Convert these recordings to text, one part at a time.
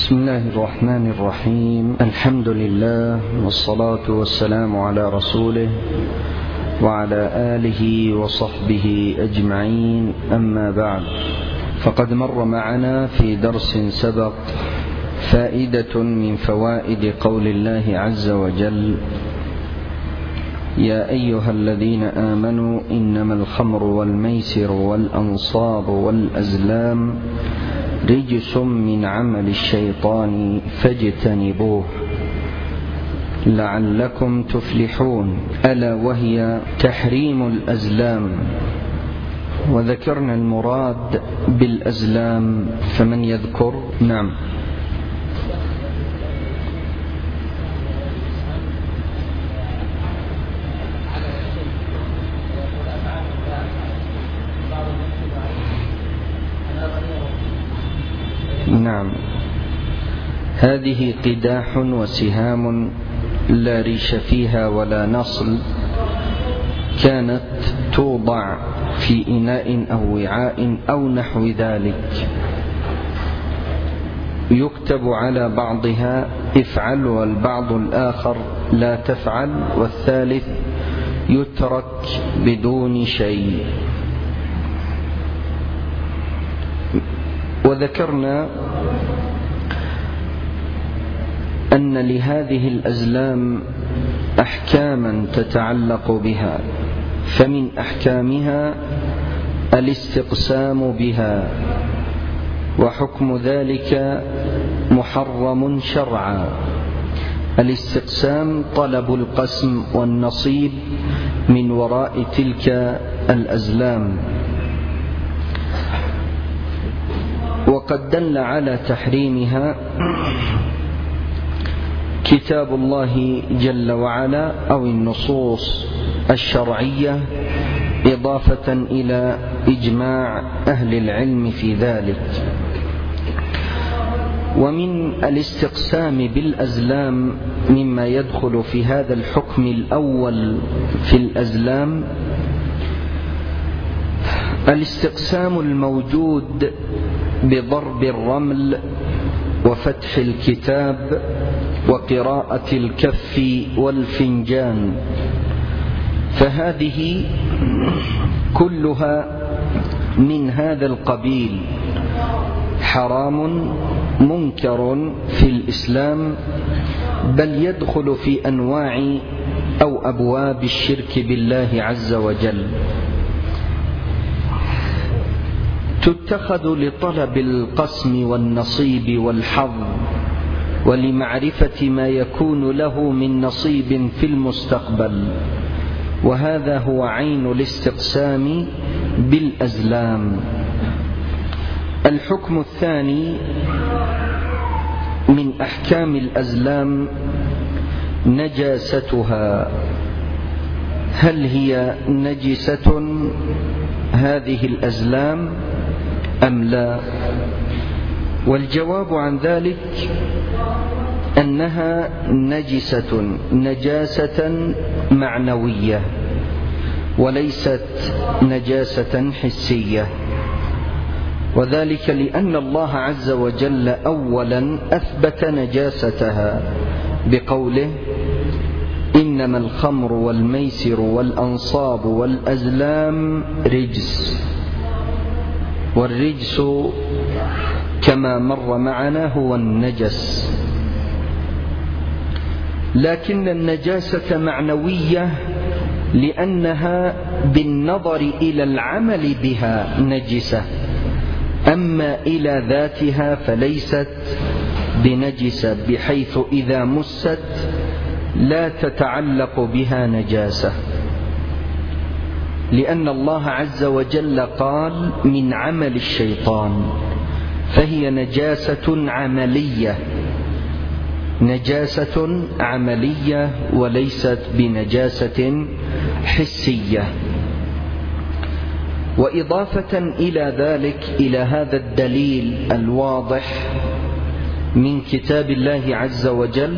بسم الله الرحمن الرحيم. الحمد لله والصلاة والسلام على رسوله وعلى آله وصحبه أجمعين، أما بعد، فقد مر معنا في درس سبق فائدة من فوائد قول الله عز وجل: يا أيها الذين آمنوا إنما الخمر والميسر والأنصاب والأزلام رجس من عمل الشيطان فاجتنبوه لعلكم تفلحون، ألا وهي تحريم الأزلام. وذكرنا المراد بالأزلام، فمن يذكر؟ نعم. نعم، هذه قداح وسهام لا ريش فيها ولا نصل، كانت توضع في إناء أو وعاء أو نحو ذلك، يكتب على بعضها افعل والبعض الآخر لا تفعل، والثالث يترك بدون شيء. وذكرنا أن لهذه الأزلام أحكاما تتعلق بها، فمن أحكامها الاستقسام بها، وحكم ذلك محرم شرعا. الاستقسام طلب القسم والنصيب من وراء تلك الأزلام، وقد دل على تحريمها كتاب الله جل وعلا أو النصوص الشرعية، إضافة إلى إجماع أهل العلم في ذلك. ومن الاستقسام بالأزلام مما يدخل في هذا الحكم الأول في الأزلام الاستقسام الموجود بضرب الرمل وفتح الكتاب وقراءة الكف والفنجان، فهذه كلها من هذا القبيل، حرام منكر في الإسلام، بل يدخل في أنواع أو أبواب الشرك بالله عز وجل. تتخذ لطلب القسم والنصيب والحظ، ولمعرفة ما يكون له من نصيب في المستقبل، وهذا هو عين الاستقسام بالأزلام. الحكم الثاني من أحكام الأزلام نجاستها. هل هي نجسة هذه الأزلام أم لا؟ والجواب عن ذلك أنها نجاسة معنوية، وليست نجاسة حسية، وذلك لأن الله عز وجل أولا أثبت نجاستها بقوله: إنما الخمر والميسر والأنصاب والأزلام رجس. والرجس كما مر معنا هو النجس، لكن النجاسة معنوية لأنها بالنظر إلى العمل بها نجسة، أما إلى ذاتها فليست بنجسة، بحيث إذا مست لا تتعلق بها نجاسة، لأن الله عز وجل قال: من عمل الشيطان، فهي نجاسة عملية وليست بنجاسة حسية. وإضافة إلى ذلك، إلى هذا الدليل الواضح من كتاب الله عز وجل،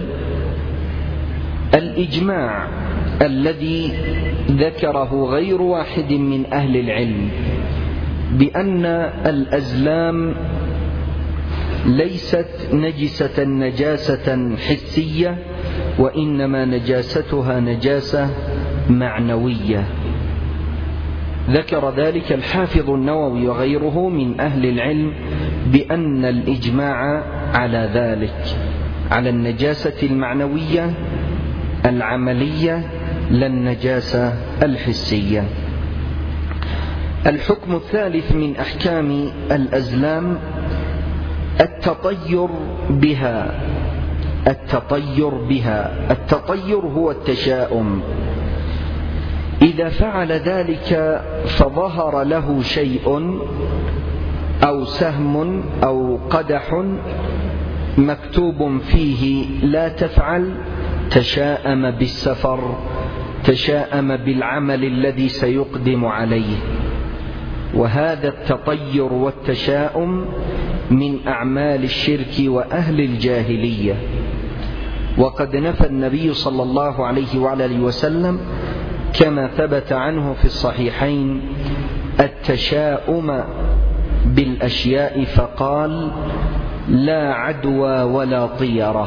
الإجماع الذي ذكره غير واحد من أهل العلم بأن الأزلام ليست نجسة نجاسة حسية، وإنما نجاستها نجاسة معنوية. ذكر ذلك الحافظ النووي وغيره من أهل العلم بأن الإجماع على ذلك، على النجاسة المعنوية العملية لا النجاسة الحسية. الحكم الثالث من أحكام الأزلام التطير بها. التطير هو التشاؤم. إذا فعل ذلك فظهر له شيء أو سهم أو قدح مكتوب فيه لا تفعل، تشاءم بالسفر، تشاءم بالعمل الذي سيقدم عليه. وهذا التطير والتشاؤم من أعمال الشرك وأهل الجاهلية. وقد نفى النبي صلى الله عليه وعلى وسلم كما ثبت عنه في الصحيحين التشاؤم بالأشياء فقال: لا عدوى ولا طيرة.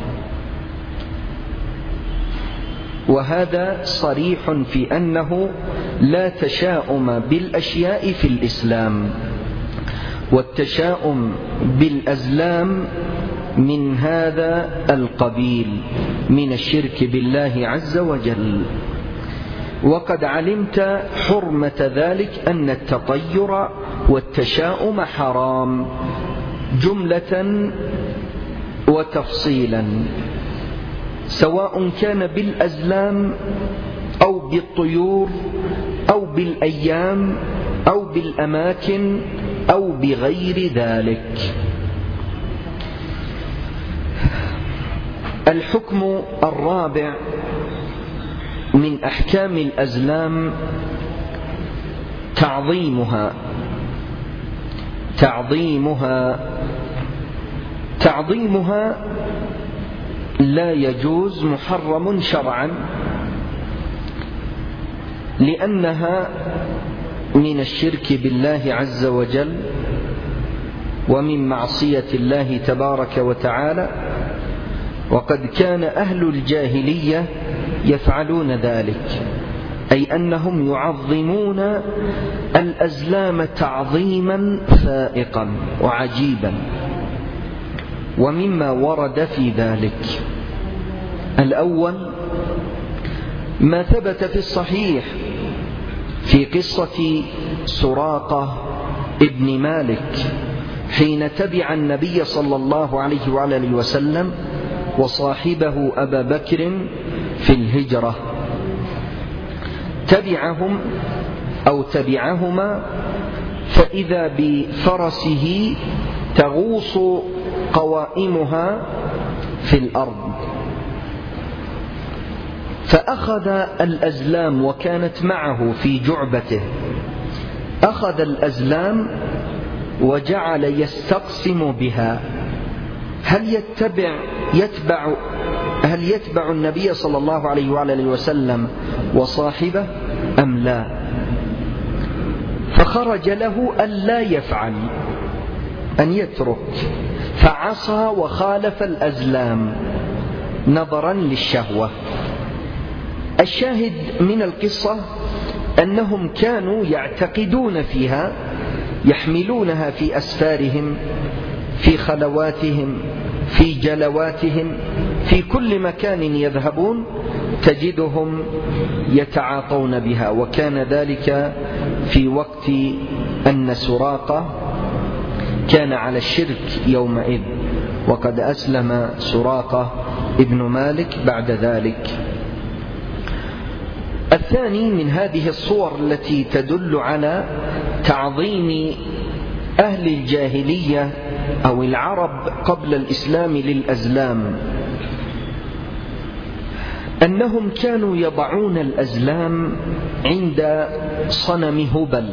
وهذا صريح في أنه لا تشاؤم بالأشياء في الإسلام، والتشاؤم بالأزلام من هذا القبيل من الشرك بالله عز وجل. وقد علمت حرمة ذلك، أن التطير والتشاؤم حرام جملة وتفصيلا، سواء كان بالأزلام أو بالطيور أو بالأيام أو بالأماكن أو بغير ذلك. الحكم الرابع من أحكام الأزلام تعظيمها لا يجوز، محرم شرعا، لأنها من الشرك بالله عز وجل ومن معصية الله تبارك وتعالى. وقد كان أهل الجاهلية يفعلون ذلك، أي أنهم يعظمون الأزلام تعظيما فائقا وعجيبا. ومما ورد في ذلك: الأول ما ثبت في الصحيح في قصة سراقة ابن مالك حين تبع النبي صلى الله عليه وعلى وسلم وصاحبه أبا بكر في الهجرة. تبعهما فإذا بفرسه تغوص قوائمها في الأرض، فأخذ الأزلام وكانت معه في جعبته، أخذ الأزلام وجعل يستقسم بها. هل يتبع النبي صلى الله عليه وعلى وسلم وصاحبه أم لا؟ فخرج له أن لا يفعل، أن يترك، فعصى وخالف الأزلام نظرا للشهوة. الشاهد من القصة أنهم كانوا يعتقدون فيها، يحملونها في أسفارهم، في خلواتهم، في جلواتهم، في كل مكان يذهبون تجدهم يتعاطون بها. وكان ذلك في وقت أن سراقة كان على الشرك يومئذ، وقد أسلم سراقة ابن مالك بعد ذلك. الثاني من هذه الصور التي تدل على تعظيم أهل الجاهلية أو العرب قبل الإسلام للأزلام، أنهم كانوا يضعون الأزلام عند صنم هبل،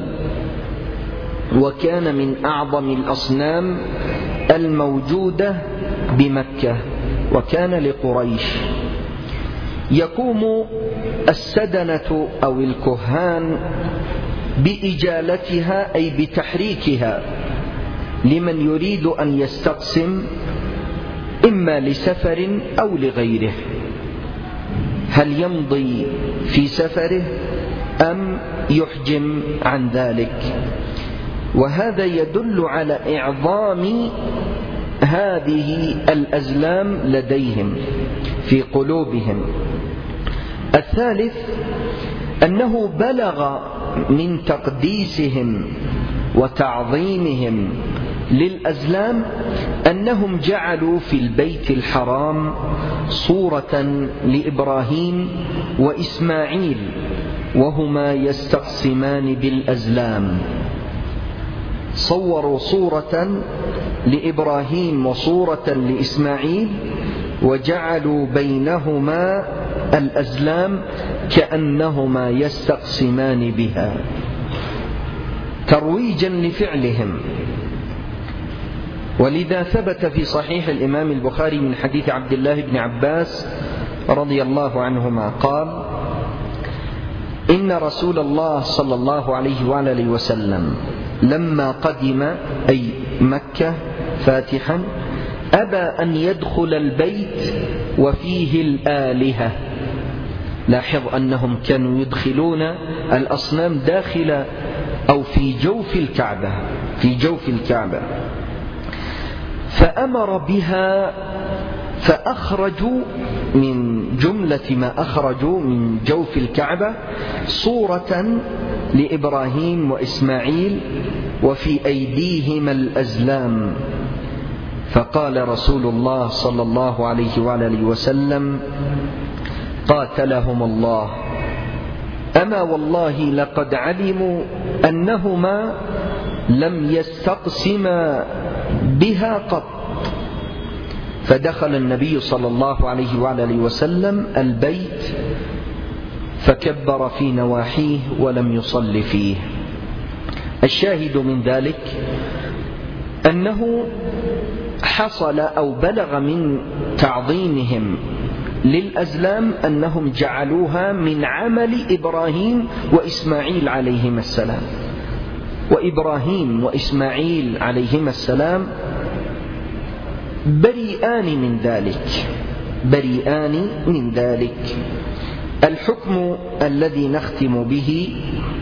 وكان من أعظم الأصنام الموجودة بمكة، وكان لقريش. يقوم السدنة أو الكهان بإجالتها، أي بتحريكها لمن يريد أن يستقسم إما لسفر أو لغيره، هل يمضي في سفره أم يحجم عن ذلك؟ وهذا يدل على إعظام هذه الأزلام لديهم في قلوبهم. الثالث أنه بلغ من تقديسهم وتعظيمهم للأزلام أنهم جعلوا في البيت الحرام صورة لإبراهيم وإسماعيل وهما يستقسمان بالأزلام، صوروا صورة لإبراهيم وصورة لإسماعيل وجعلوا بينهما الأزلام كأنهما يستقسمان بها ترويجا لفعلهم. ولذا ثبت في صحيح الإمام البخاري من حديث عبد الله بن عباس رضي الله عنهما قال: إن رسول الله صلى الله عليه وآله وسلم لما قدم أي مكة فاتحا أبى أن يدخل البيت وفيه الآلهة. لاحظ أنهم كانوا يدخلون الأصنام داخل أو في جوف الكعبة، فأمر بها، فأخرجوا من جملة ما أخرجوا من جوف الكعبة صورة لإبراهيم وإسماعيل وفي أيديهما الأزلام. فقال رسول الله صلى الله عليه وآله وسلم: قاتلهم الله، أما والله لقد علموا أنهما لم يستقسما بها قط. فدخل النبي صلى الله عليه وآله وسلم البيت فكبر في نواحيه ولم يصل فيه. الشاهد من ذلك أنه حصل أو بلغ من تعظيمهم للأزلام أنهم جعلوها من عمل إبراهيم وإسماعيل عليهما السلام، وإبراهيم وإسماعيل عليهما السلام بريئان من ذلك. الحكم الذي نختم به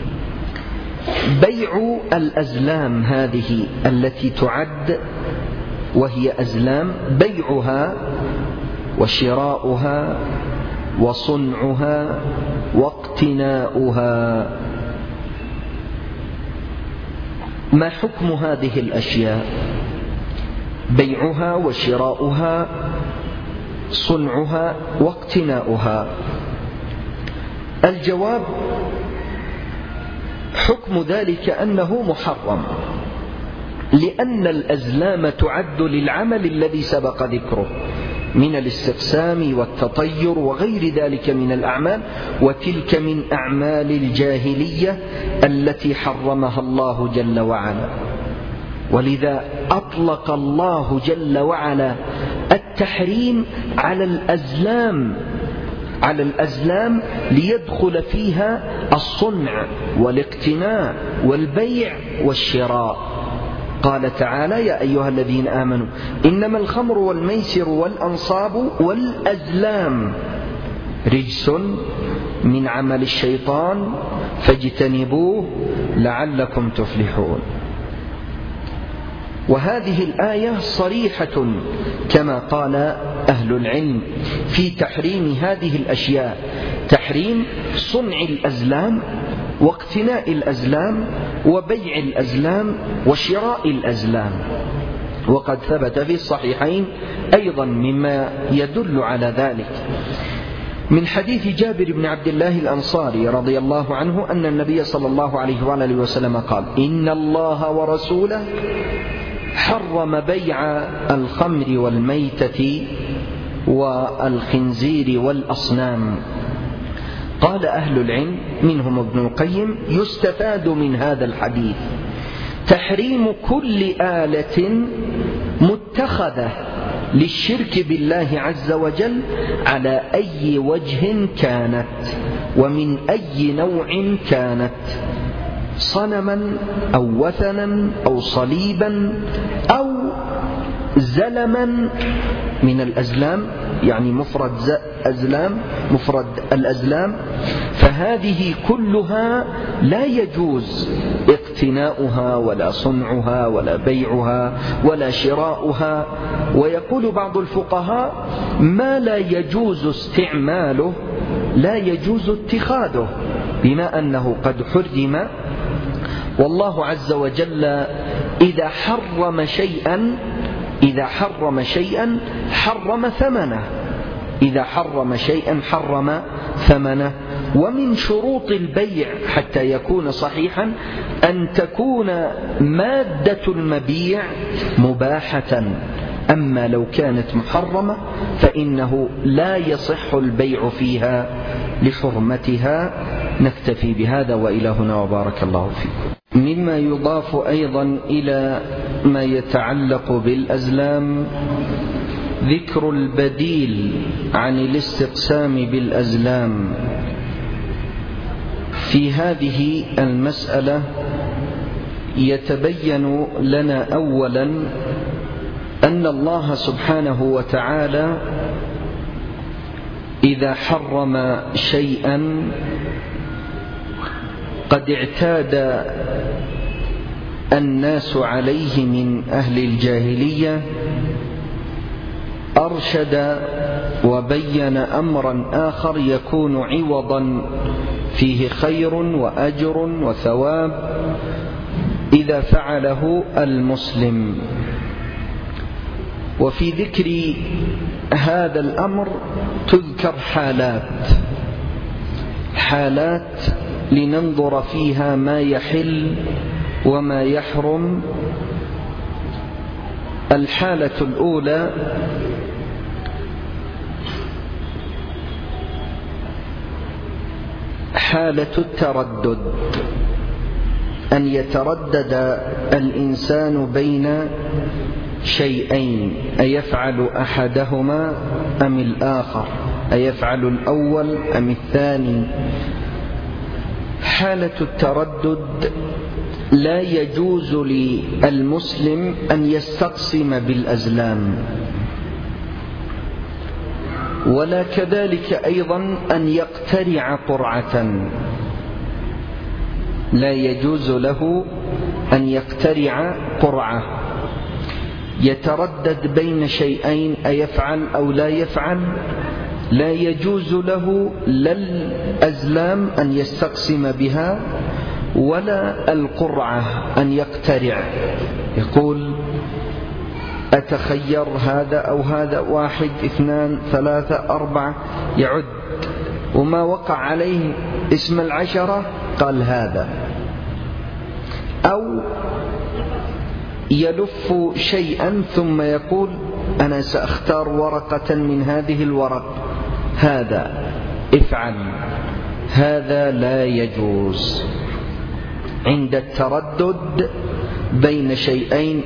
بيع الأزلام هذه التي تعد وهي أزلام، بيعها وشراؤها وصنعها واقتناؤها. ما حكم هذه الأشياء؟ بيعها وشراؤها، صنعها واقتناؤها. الجواب: حكم ذلك أنه محرم، لأن الأزلام تعد للعمل الذي سبق ذكره من الاستقسام والتطير وغير ذلك من الأعمال، وتلك من أعمال الجاهلية التي حرمها الله جل وعلا. ولذا أطلق الله جل وعلا التحريم على الأزلام ليدخل فيها الصنع والاقتناء والبيع والشراء. قال تعالى: يا أيها الذين آمنوا إنما الخمر والميسر والأنصاب والأزلام رجس من عمل الشيطان فاجتنبوه لعلكم تفلحون. وهذه الآية صريحة كما قال أهل العلم في تحريم هذه الأشياء، تحريم صنع الأزلام واقتناء الأزلام وبيع الأزلام وشراء الأزلام. وقد ثبت في الصحيحين أيضا مما يدل على ذلك من حديث جابر بن عبد الله الأنصاري رضي الله عنه أن النبي صلى الله عليه وآله وسلم قال: إن الله ورسوله حرم بيع الخمر والميتة والخنزير والأصنام. قال أهل العلم منهم ابن القيم: يستفاد من هذا الحديث تحريم كل آلة متخذة للشرك بالله عز وجل على أي وجه كانت ومن أي نوع كانت. صنما أو وثنا أو صليبا أو زلما من الأزلام، يعني مفرد أزلام، مفرد الأزلام، فهذه كلها لا يجوز اقتناؤها ولا صنعها ولا بيعها ولا شراؤها. ويقول بعض الفقهاء: ما لا يجوز استعماله لا يجوز اتخاذه، بما أنه قد حرم. والله عز وجل إذا حرم شيئا حرم ثمنه، إذا حرم شيئا حرم ثمنه. ومن شروط البيع حتى يكون صحيحا أن تكون مادة المبيع مباحة، أما لو كانت محرمة فإنه لا يصح البيع فيها لحرمتها. نكتفي بهذا وإلى هنا، وبارك الله فيكم. مما يضاف أيضا إلى ما يتعلق بالأزلام ذكر البديل عن الاستقسام بالأزلام. في هذه المسألة يتبين لنا أولا أن الله سبحانه وتعالى إذا حرم شيئا قد اعتاد الناس عليه من أهل الجاهلية، أرشد وبين أمرا آخر يكون عوضا فيه خير وأجر وثواب إذا فعله المسلم. وفي ذكر هذا الأمر تذكر حالات لننظر فيها ما يحل وما يحرم. الحالة الأولى حالة التردد، أن يتردد الإنسان بين شيئين، أيفعل أحدهما أم الآخر، أيفعل الأول أم الثاني. حالة التردد لا يجوز للمسلم أن يستقسم بالأزلام، ولا كذلك أيضا أن يقترع قرعة، لا يجوز له أن يقترع قرعة. يتردد بين شيئين أيفعل أو لا يفعل، لا يجوز له لا الأزلام أن يستقسم بها ولا القرعة أن يقترع، يقول أتخير هذا أو هذا، 1 2 3 4 يعد، وما وقع عليه اسم 10 قال هذا. أو يلف شيئا ثم يقول أنا سأختار ورقة من هذه الورق، هذا افعل، هذا لا يجوز. عند التردد بين شيئين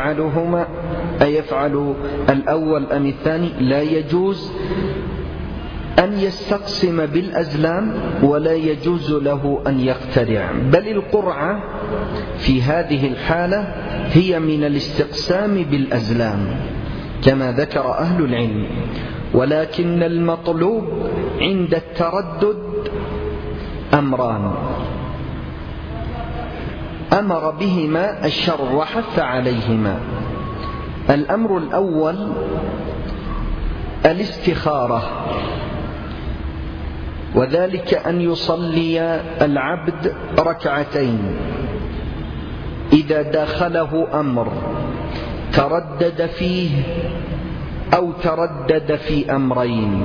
أيفعل الأول أم الثاني، لا يجوز أن يستقسم بالأزلام ولا يجوز له أن يقترع. بل القرعة في هذه الحالة هي من الاستقسام بالأزلام كما ذكر أهل العلم، ولكن المطلوب عند التردد أمران أمر بهما الشرع وحث عليهما. الأمر الأول الاستخارة، وذلك أن يصلي العبد 2 إذا داخله أمر تردد فيه أو تردد في أمرين،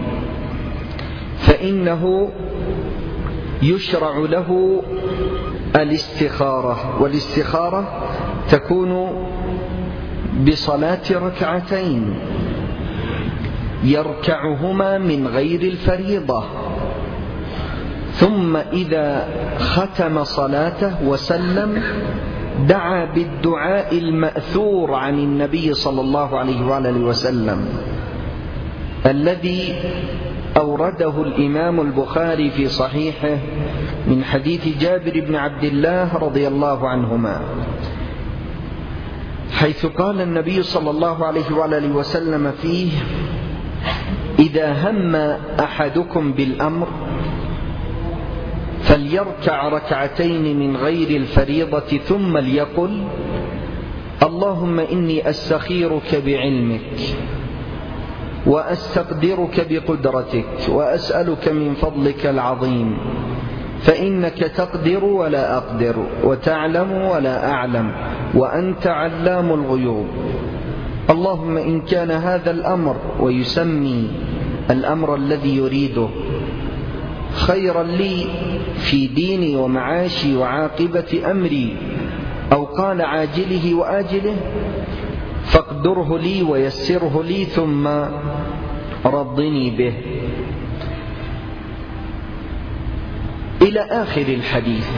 فإنه يشرع له الاستخارة، والاستخارة تكون بصلاة 2 يركعهما من غير الفريضة، ثم إذا ختم صلاته وسلم دعا بالدعاء المأثور عن النبي صلى الله عليه وآله وسلم الذي أورده الإمام البخاري في صحيحه من حديث جابر بن عبد الله رضي الله عنهما، حيث قال النبي صلى الله عليه وآله وسلم فيه: إذا هم أحدكم بالأمر فليركع ركعتين من غير الفريضة ثم ليقل: اللهم إني أستخيرك بعلمك وأستقدرك بقدرتك وأسألك من فضلك العظيم، فإنك تقدر ولا أقدر وتعلم ولا أعلم وأنت علام الغيوب. اللهم إن كان هذا الأمر، ويسمي الأمر الذي يريده، خيرا لي في ديني ومعاشي وعاقبة أمري، أو قال عاجله وآجله، فاقدره لي ويسره لي ثم رضني به، إلى آخر الحديث.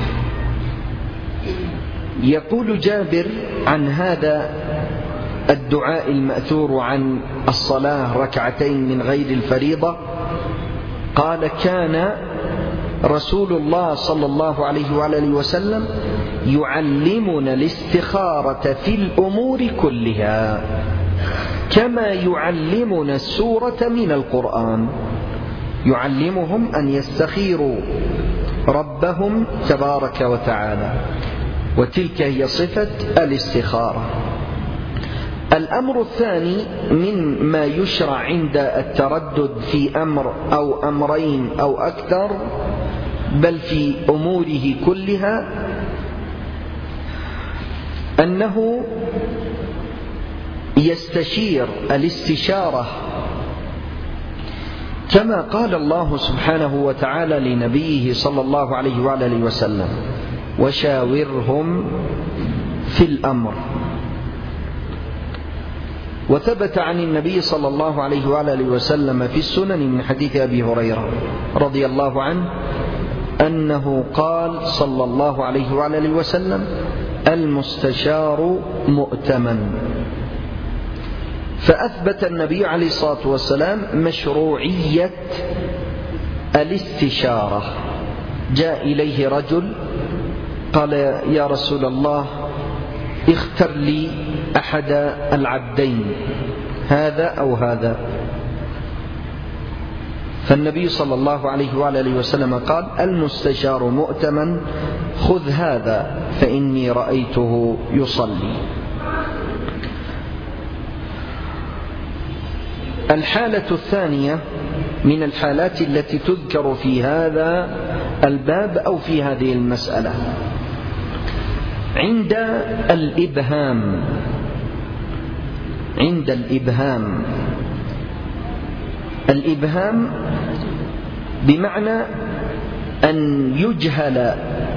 يقول جابر عن هذا الدعاء المأثور عن الصلاة ركعتين من غير الفريضة، قال: كان رسول الله صلى الله عليه وآله وسلم يعلمنا الاستخارة في الأمور كلها كما يعلمنا السورة من القرآن. يعلمهم أن يستخيروا ربهم تبارك وتعالى، وتلك هي صفة الاستخارة. الأمر الثاني مما يشرع عند التردد في أمر أو أمرين أو أكثر، بل في أموره كلها، أنه يستشير الاستشارة، كما قال الله سبحانه وتعالى لنبيه صلى الله عليه وآله وسلم: وشاورهم في الأمر. وثبت عن النبي صلى الله عليه وآله وسلم في السنن من حديث أبي هريرة رضي الله عنه أنه قال صلى الله عليه وآله وسلم: المستشار مؤتمن. فأثبت النبي عليه الصلاة والسلام مشروعية الاستشارة. جاء إليه رجل قال: يا رسول الله، اختر لي أحد العبدين، هذا أو هذا. فالنبي صلى الله عليه وآله وسلم قال: المستشار مؤتمن، خذ هذا فإني رأيته يصلي. الحالة الثانية من الحالات التي تذكر في هذا الباب أو في هذه المسألة عند الإبهام. عند الإبهام، الإبهام بمعنى أن يجهل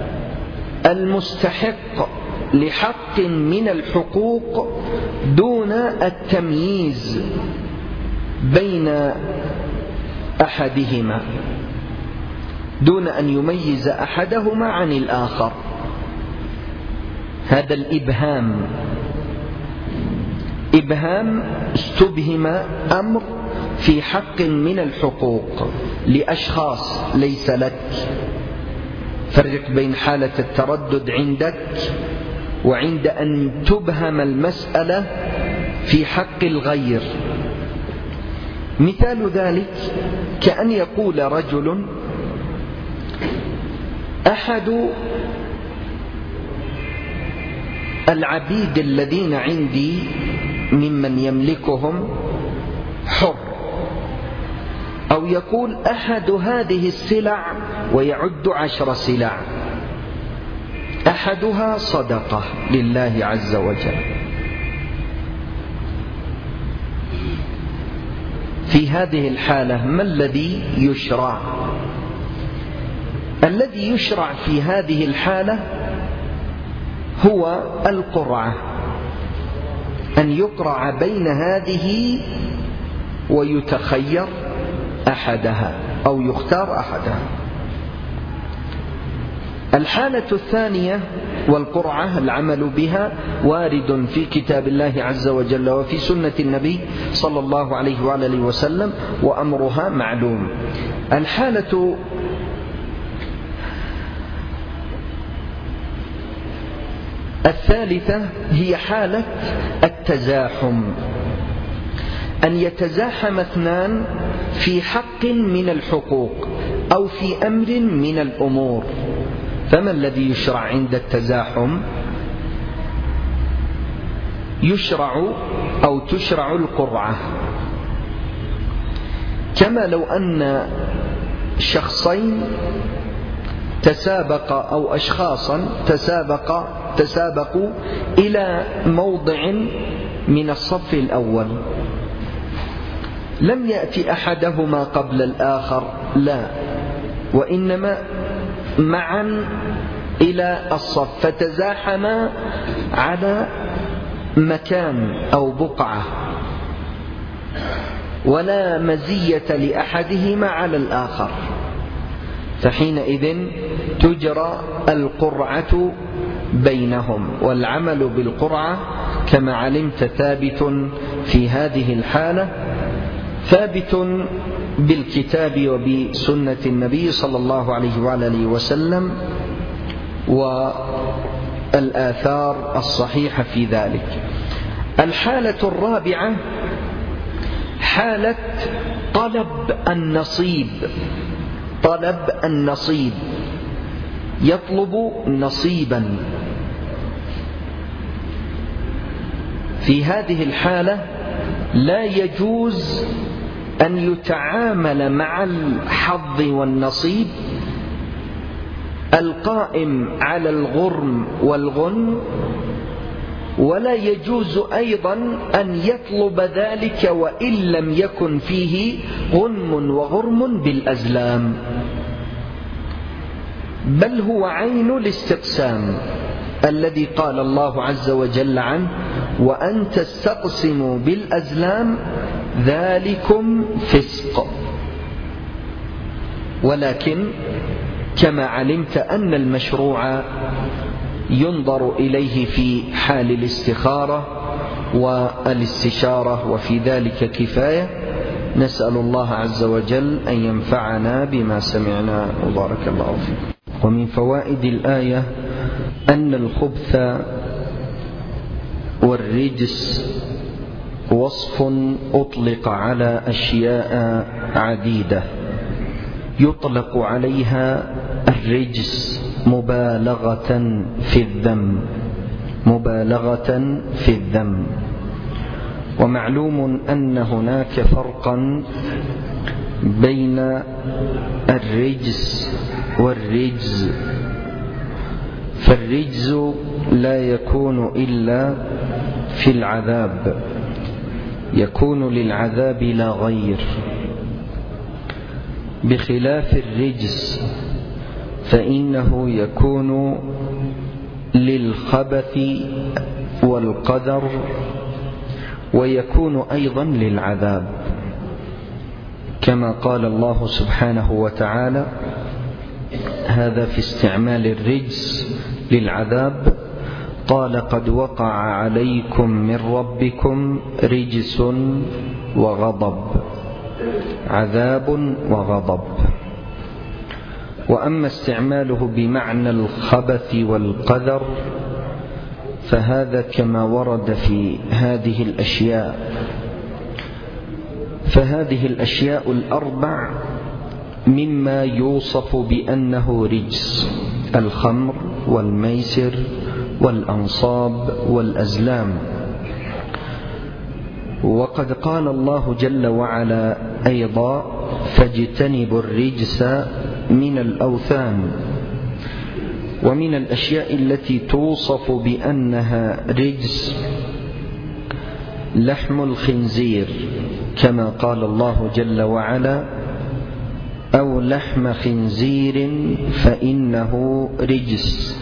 المستحق لحق من الحقوق دون التمييز بين أحدهما، دون أن يميز أحدهما عن الآخر. هذا الإبهام. إبهام استبهم أمر في حق من الحقوق لأشخاص ليس لك. فرق بين حالة التردد عندك وعند أن تبهم المسألة في حق الغير. مثال ذلك كأن يقول رجل: أحد العبيد الذين عندي ممن يملكهم حر، أو يقول: أحد هذه السلع، ويعد 10 سلع، أحدها صدقة لله عز وجل. في هذه الحالة ما الذي يشرع؟ الذي يشرع في هذه الحالة هو القرعة، أن يقرع بين هذه ويتخير أحدها أو يختار أحدها. الحالة الثانية والقرعة العمل بها وارد في كتاب الله عز وجل وفي سنة النبي صلى الله عليه وآله وسلم، وأمرها معلوم. الحالة الثالثة هي حالة التزاحم، أن يتزاحم اثنان في حق من الحقوق أو في أمر من الأمور. فما الذي يشرع عند التزاحم؟ يشرع أو تشرع القرعة، كما لو أن شخصين أو أشخاصا تسابقوا إلى موضع من الصف الأول، لم يأتي أحدهما قبل الآخر، لا، وإنما معا إلى الصف، فتزاحما على مكان أو بقعة، ولا مزية لأحدهما على الآخر، فحينئذ تجرى القرعة بينهم. والعمل بالقرعة كما علمت ثابت في هذه الحالة، ثابت بالكتاب وبسنة النبي صلى الله عليه وآله وسلم والآثار الصحيحة في ذلك. الحالة الرابعة حالة طلب النصيب، يطلب نصيبا. في هذه الحالة لا يجوز أن يتعامل مع الحظ والنصيب القائم على الغرم والغنم، ولا يجوز أيضا أن يطلب ذلك وإن لم يكن فيه غنم وغرم بالأزلام، بل هو عين الاستقسام الذي قال الله عز وجل عنه: وأن تستقسموا بالأزلام ذلكم فسق. ولكن كما علمت أن المشروع ينظر إليه في حال الاستخارة والاستشارة، وفي ذلك كفاية. نسأل الله عز وجل أن ينفعنا بما سمعنا، وبارك الله فيكم. ومن فوائد الآية أن الخبث والرجس وصف أطلق على أشياء عديدة. يطلق عليها الرجس مبالغة في الذم، ومعلوم أن هناك فرقا بين الرجس والرجز، فالرجز لا يكون إلا في العذاب، يكون للعذاب لا غير، بخلاف الرجس فإنه يكون للخبث والقدر، ويكون أيضا للعذاب، كما قال الله سبحانه وتعالى: هذا في استعمال الرجس للعذاب، قال: قد وقع عليكم من ربكم رجس وغضب، عذاب وغضب. وأما استعماله بمعنى الخبث والقدر فهذا كما ورد في هذه الأشياء، فهذه الأشياء الأربع مما يوصف بأنه رجس: الخمر والميسر والأنصاب والأزلام. وقد قال الله جل وعلا أيضا: فاجتنبوا الرجس من الأوثان. ومن الأشياء التي توصف بأنها رجس لحم الخنزير، كما قال الله جل وعلا: أو لحم خنزير فإنه رجس.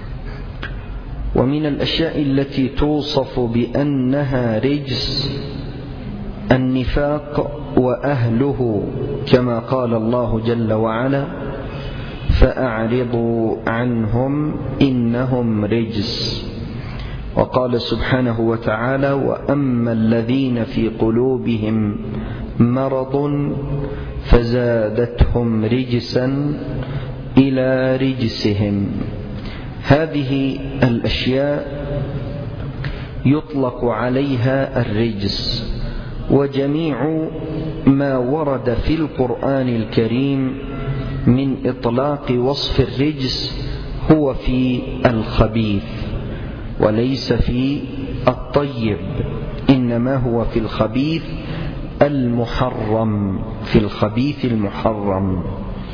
ومن الأشياء التي توصف بأنها رجس النفاق وأهله، كما قال الله جل وعلا: فأعرضوا عنهم إنهم رجس. وقال سبحانه وتعالى: وأما الذين في قلوبهم مرض فزادتهم رجسا إلى رجسهم. هذه الأشياء يطلق عليها الرجس، وجميع ما ورد في القرآن الكريم من إطلاق وصف الرجس هو في الخبيث وليس في الطيب، إنما هو في الخبيث المحرم، في الخبيث المحرم.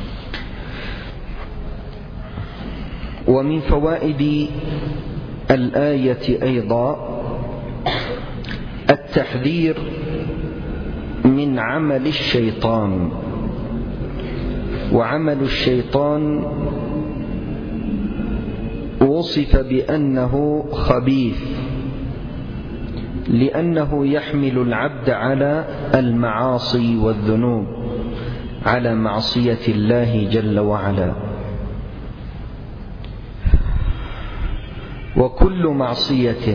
ومن فوائد الآية أيضا التحذير من عمل الشيطان. وعمل الشيطان وصف بأنه خبيث لأنه يحمل العبد على المعاصي والذنوب، على معصية الله جل وعلا. وكل معصية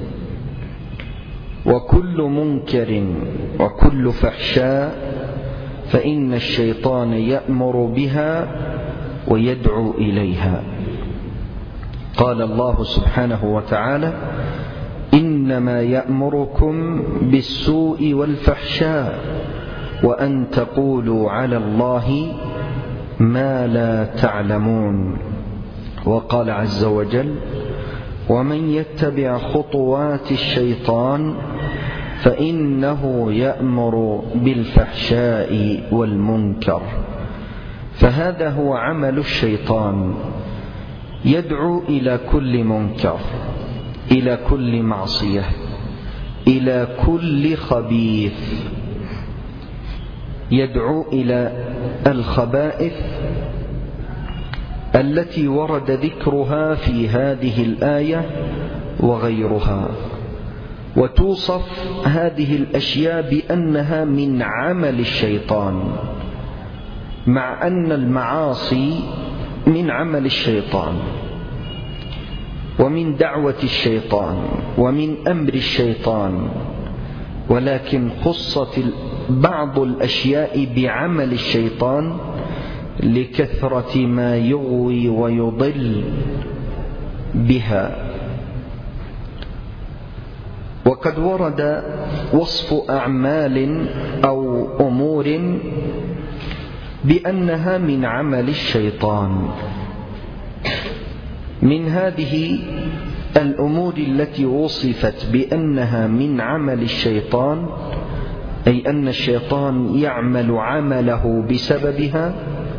وكل منكر وكل فحشاء فإن الشيطان يأمر بها ويدعو إليها. قال الله سبحانه وتعالى: إنما يأمركم بالسوء والفحشاء وأن تقولوا على الله ما لا تعلمون. وقال عز وجل: ومن يتبع خطوات الشيطان فإنه يأمر بالفحشاء والمنكر. فهذا هو عمل الشيطان، يدعو إلى كل منكر، إلى كل معصية، إلى كل خبيث، يدعو إلى الخبائث التي ورد ذكرها في هذه الآية وغيرها. وتوصف هذه الأشياء بأنها من عمل الشيطان، مع أن المعاصي من عمل الشيطان ومن دعوة الشيطان ومن أمر الشيطان، ولكن خصت بعض الأشياء بعمل الشيطان لكثرة ما يغوي ويضل بها. وقد ورد وصف أعمال أو أمور بأنها من عمل الشيطان. من هذه الأمور التي وصفت بأنها من عمل الشيطان، أي أن الشيطان يعمل عمله بسببها،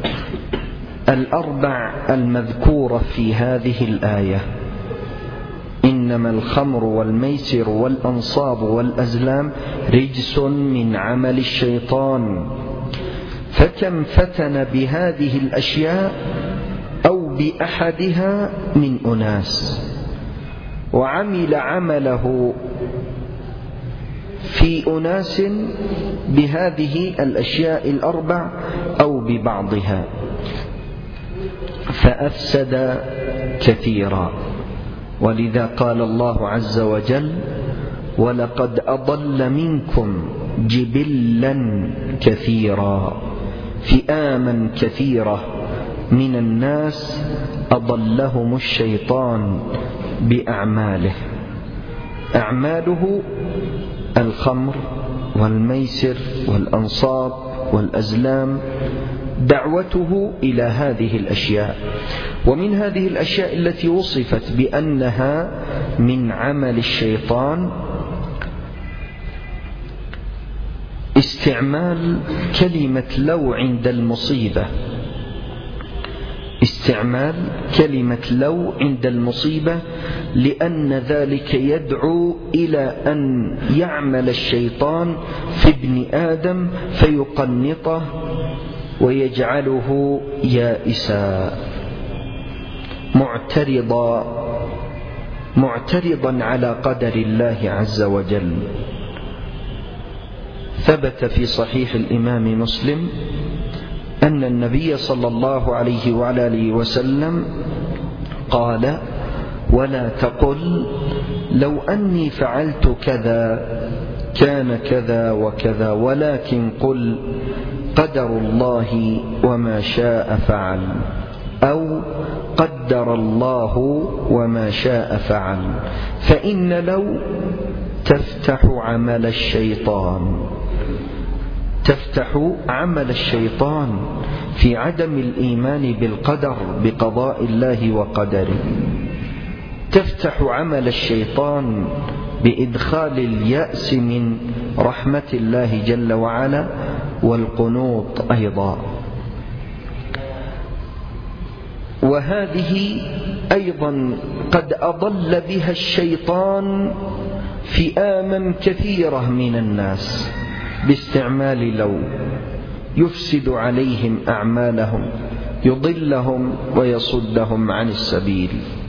الأربع المذكورة في هذه الآية: إنما الخمر والميسر والأنصاب والأزلام رجس من عمل الشيطان. فكم فتن بهذه الأشياء أو بأحدها من أناس، وعمل عمله في أناس بهذه الأشياء الأربع أو ببعضها، فأفسد كثيرا. ولذا قال الله عز وجل: ولقد أضل منكم جبلا كثيرا، فئاما كثيرة من الناس أضلهم الشيطان بأعماله. أعماله الخمر والميسر والأنصاب والأزلام، دعوته إلى هذه الأشياء. ومن هذه الأشياء التي وصفت بأنها من عمل الشيطان استعمال كلمة لو عند المصيبة، استعمال كلمة لو عند المصيبة، لأن ذلك يدعو إلى أن يعمل الشيطان في ابن آدم فيقنطه ويجعله يائسا معترضا على قدر الله عز وجل. ثبت في صحيح الإمام مسلم أن النبي صلى الله عليه وعلى آله وسلم قال: ولا تقل لو أني فعلت كذا كان كذا وكذا، ولكن قل قدر الله وما شاء فعل، أو قدر الله وما شاء فعل. فإن لو تفتح عمل الشيطان في عدم الإيمان بالقدر بقضاء الله وقدره، تفتح عمل الشيطان بإدخال اليأس من رحمة الله جل وعلا والقنوط أيضا. وهذه أيضا قد أضل بها الشيطان فئاما كثيرة من الناس باستعمال لو، يفسد عليهم أعمالهم، يضلهم ويصدهم عن السبيل.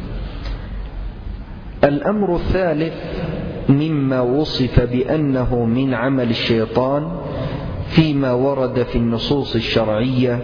الأمر الثالث مما وصف بأنه من عمل الشيطان فيما ورد في النصوص الشرعية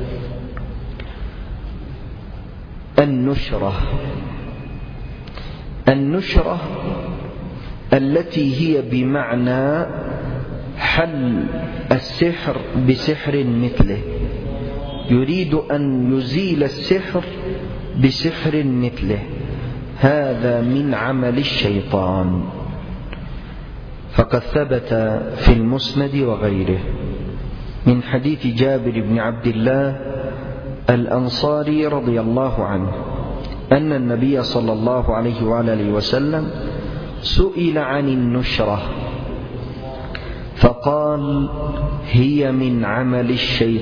النشرة التي هي بمعنى حل السحر بسحر مثله، يريد أن يزيل السحر بسحر مثله، هذا من عمل الشيطان. فقد ثبت في المسند وغيره من حديث جابر بن عبد الله الأنصاري رضي الله عنه أن النبي صلى الله عليه وآله وسلم سئل عن النشرة فقال: هي من عمل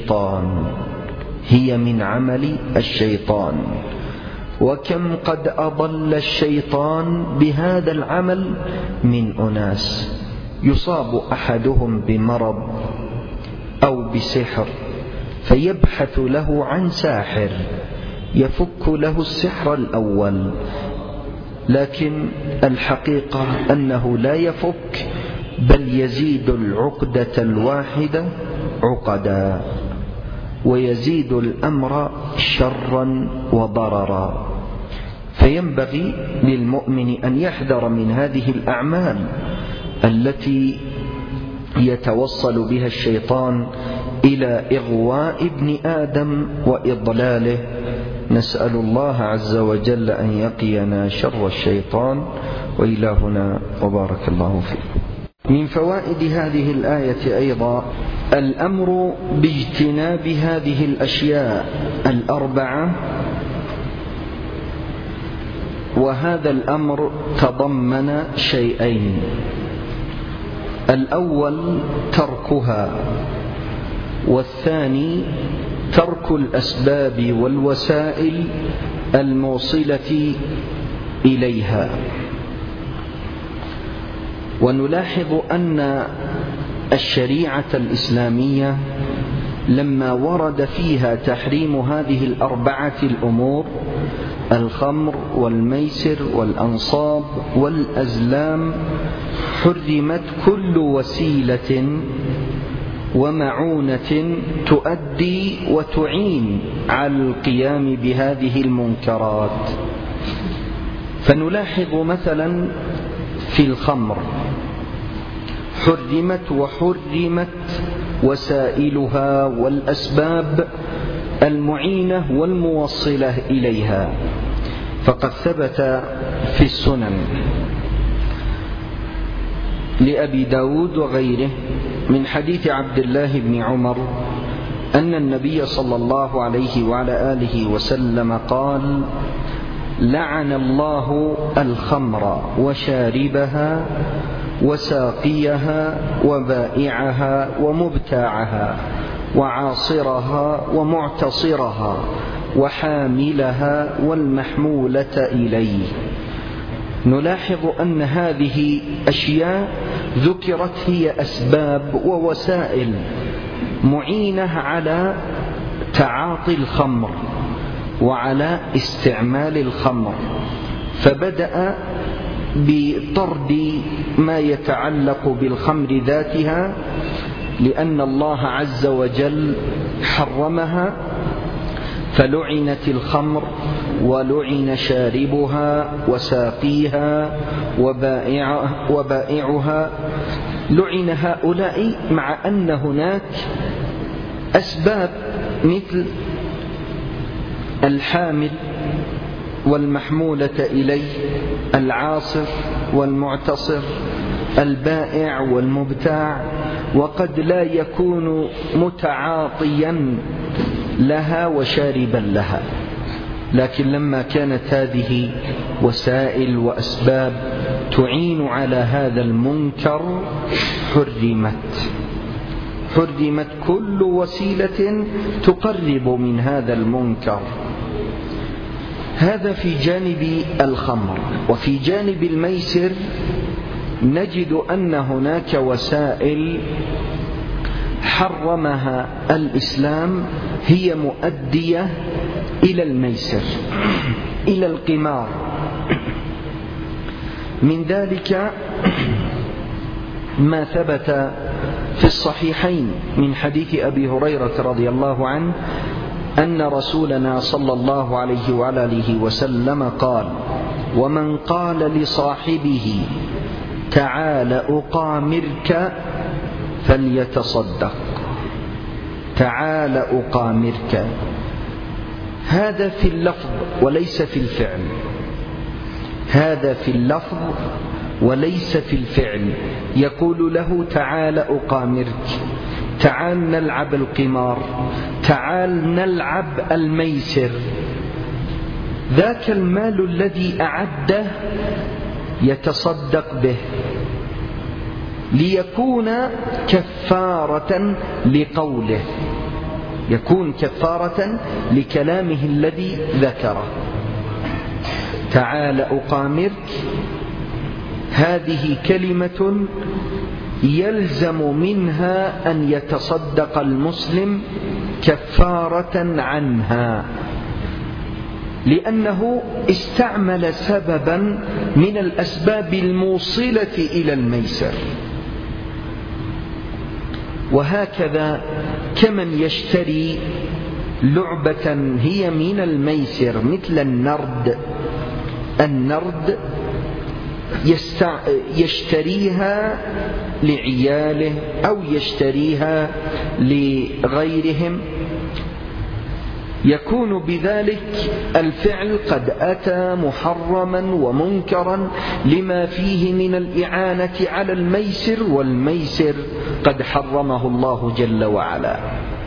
الشيطان، وكم قد أضل الشيطان بهذا العمل من أناس يصاب أحدهم بمرض أو بسحر فيبحث له عن ساحر يفك له السحر الأول، لكن الحقيقة أنه لا يفك، بل يزيد العقدة الواحدة عقدا، ويزيد الأمر شرا وضررا. فينبغي للمؤمن أن يحذر من هذه الأعمال التي يتوصل بها الشيطان إلى إغواء ابن آدم وإضلاله. نسأل الله عز وجل أن يقينا شر الشيطان. وإلى هنا وبارك الله فيكم. من فوائد هذه الآية أيضا الأمر باجتناب هذه الأشياء الأربعة، وهذا الأمر تضمن شيئين: الأول تركها، والثاني ترك الأسباب والوسائل الموصلة إليها. ونلاحظ أن الشريعة الإسلامية لما ورد فيها تحريم هذه الأربعة الأمور: الخمر والميسر والأنصاب والأزلام، حرمت كل وسيلة ومعونة تؤدي وتعين على القيام بهذه المنكرات. فنلاحظ مثلا في الخمر حرمت، وحرمت وسائلها والأسباب المعينة والموصلة إليها. فقد ثبت في السنن لأبي داود وغيره من حديث عبد الله بن عمر أن النبي صلى الله عليه وعلى آله وسلم قال: لعن الله الخمر وشاربها وساقيها وبائعها ومبتاعها وعاصرها ومعتصرها وحاملها والمحمولة إليه. نلاحظ أن هذه أشياء ذكرت هي أسباب ووسائل معينة على تعاطي الخمر وعلى استعمال الخمر، فبدأ بطرد ما يتعلق بالخمر ذاتها لأن الله عز وجل حرمها، فلعنت الخمر ولعن شاربها وساقيها وبائعها، لعن هؤلاء، مع أن هناك أسباب مثل الحامل والمحمولة إليه، العاصر والمعتصر، البائع والمبتاع، وقد لا يكون متعاطيا لها وشاربا لها. لكن لما كانت هذه وسائل وأسباب تعين على هذا المنكر حرمت كل وسيلة تقرب من هذا المنكر. هذا في جانب الخمر. وفي جانب الميسر نجد أن هناك وسائل حرمها الإسلام هي مؤدية إلى الميسر، إلى القمار. من ذلك ما ثبت في الصحيحين من حديث أبي هريرة رضي الله عنه أن رسولنا صلى الله عليه وعلى آله وسلم قال: ومن قال لصاحبه تعال أقامرك فليتصدق. تعال أقامرك، هذا في اللفظ وليس في الفعل. هذا في اللفظ وليس في الفعل. يقول له تعال أقامرك، تعال نلعب القمار، تعال نلعب الميسر. ذاك المال الذي أعده يتصدق به ليكون كفارة لقوله، يكون كفارة لكلامه الذي ذكره. تعال أقامرك، هذه كلمة يلزم منها أن يتصدق المسلم كفارة عنها، لأنه استعمل سببا من الأسباب الموصلة إلى الميسر. وهكذا كمن يشتري لعبة هي من الميسر مثل النرد يشتريها لعياله أو يشتريها لغيرهم، يكون بذلك الفعل قد أتى محرما ومنكرا لما فيه من الإعانة على الميسر، والميسر قد حرمه الله جل وعلا.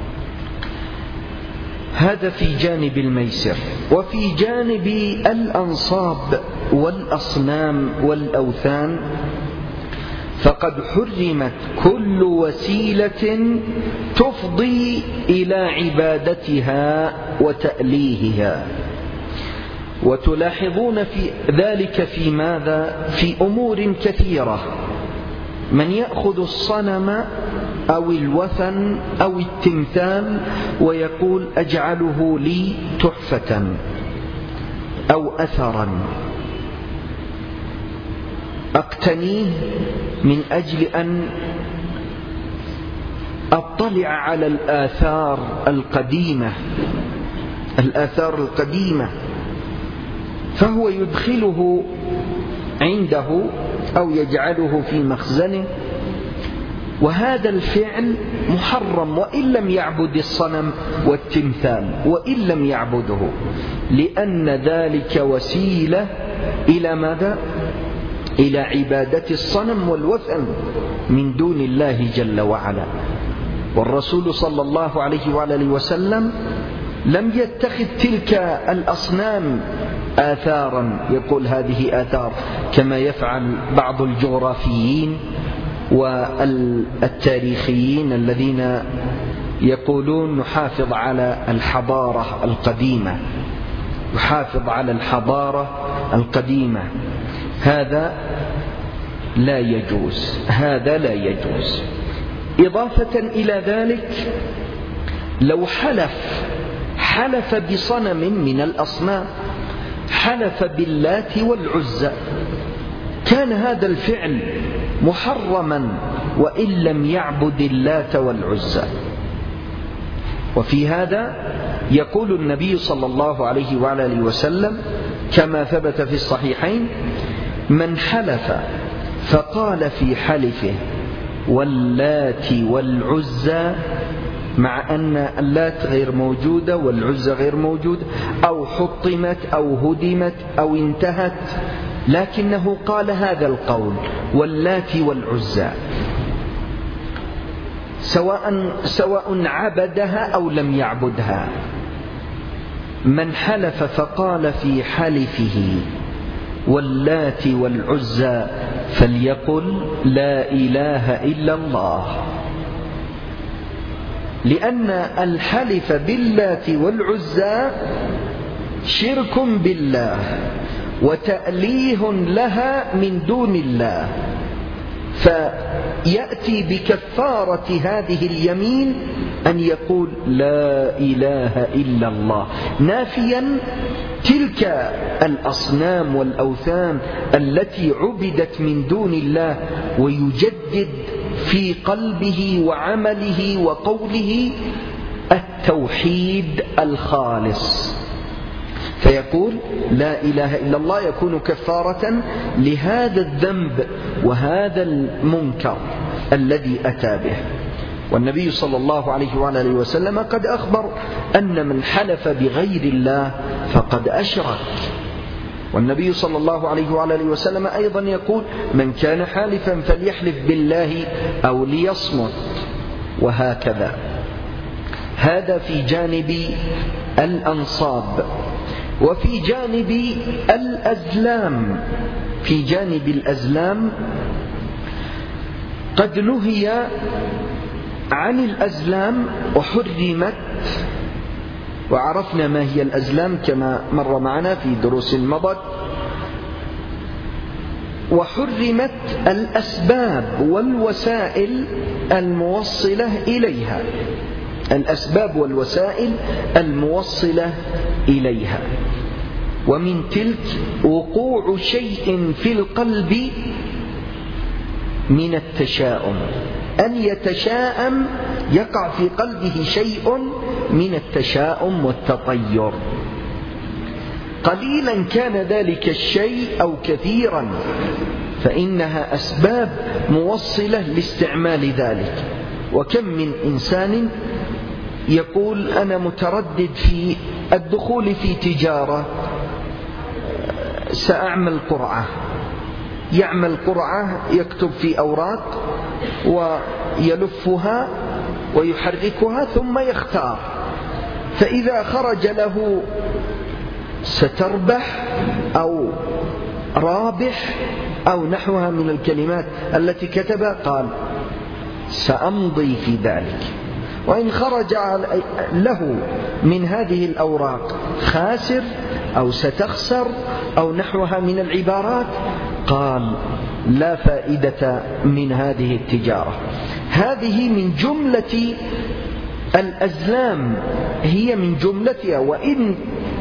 هذا في جانب الميسر. وفي جانب الأنصاب والأصنام والأوثان فقد حرمت كل وسيلة تفضي إلى عبادتها وتأليهها. وتلاحظون في ذلك في ماذا؟ في أمور كثيرة. من يأخذ الصنم أو الوثن أو التمثال ويقول أجعله لي تحفة أو أثرا، أقتنيه من أجل أن أطلع على الآثار القديمة، فهو يدخله عنده أو يجعله في مخزنه. وهذا الفعل محرم وإن لم يعبد الصنم والتمثال، وإن لم يعبده، لأن ذلك وسيلة إلى ماذا؟ إلى عبادة الصنم والوثن من دون الله جل وعلا. والرسول صلى الله عليه وآله وسلم لم يتخذ تلك الأصنام آثارا، يقول هذه آثار، كما يفعل بعض الجغرافيين والتاريخيين الذين يقولون نحافظ على الحضارة القديمة، يحافظ على الحضارة القديمة. هذا لا يجوز، هذا لا يجوز. إضافة إلى ذلك، لو حلف بصنم من الأصنام، حلف باللات والعزى، كان هذا الفعل محرما وإن لم يعبد اللات والعزى. وفي هذا يقول النبي صلى الله عليه وآله وسلم كما ثبت في الصحيحين: من حلف فقال في حلفه واللات والعزى مع أن اللات غير موجودة والعزى غير موجودة، أو حطمت أو هدمت أو انتهت، لكنه قال هذا القول واللات والعزى سواء عبدها أو لم يعبدها. من حلف فقال في حلفه واللات والعزى فليقل لا إله إلا الله، لأن الحلف باللات والعزى شرك بالله وتأليه لها من دون الله، فيأتي بكفارة هذه اليمين أن يقول لا إله إلا الله، نافيا تلك الأصنام والأوثان التي عبدت من دون الله، ويجدد في قلبه وعمله وقوله التوحيد الخالص، فيقول لا إله إلا الله، يكون كفارة لهذا الذنب وهذا المنكر الذي أتى به. والنبي صلى الله عليه وآله وسلم قد أخبر أن من حلف بغير الله فقد أشرك. والنبي صلى الله عليه وآله وسلم أيضا يقول من كان حالفا فليحلف بالله أو ليصمت، وهكذا. هذا في جانب الأنصاب. وفي جانب الأزلام، في جانب الأزلام قد نهي عن الأزلام وحرمت، وعرفنا ما هي الأزلام كما مر معنا في دروس مضت. وحرمت الأسباب والوسائل الموصلة إليها، الأسباب والوسائل الموصلة إليها. ومن تلك وقوع شيء في القلب من التشاؤم، أن يتشاءم، يقع في قلبه شيء من التشاؤم والتطير، قليلا كان ذلك الشيء أو كثيرا، فإنها أسباب موصلة لاستعمال ذلك. وكم من إنسان يقول أنا متردد في الدخول في تجارة، سأعمل قرعة، يعمل قرعة، يكتب في أوراق ويلفها ويحركها ثم يختار، فإذا خرج له ستربح أو رابح أو نحوها من الكلمات التي كتبها، قال سأمضي في ذلك. وإن خرج له من هذه الأوراق خاسر أو ستخسر أو نحوها من العبارات، قال لا فائدة من هذه التجارة. هذه من جملة الأزلام، هي من جملتها، وإن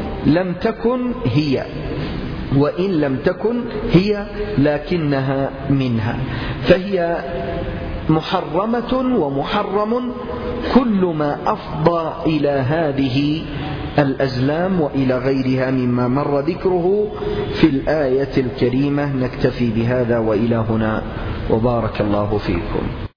لم تكن هي لكنها منها، فهي محرمة ومحرم كل ما أفضى إلى هذه الأزلام وإلى غيرها مما مر ذكره في الآية الكريمة. نكتفي بهذا وإلى هنا، وبارك الله فيكم.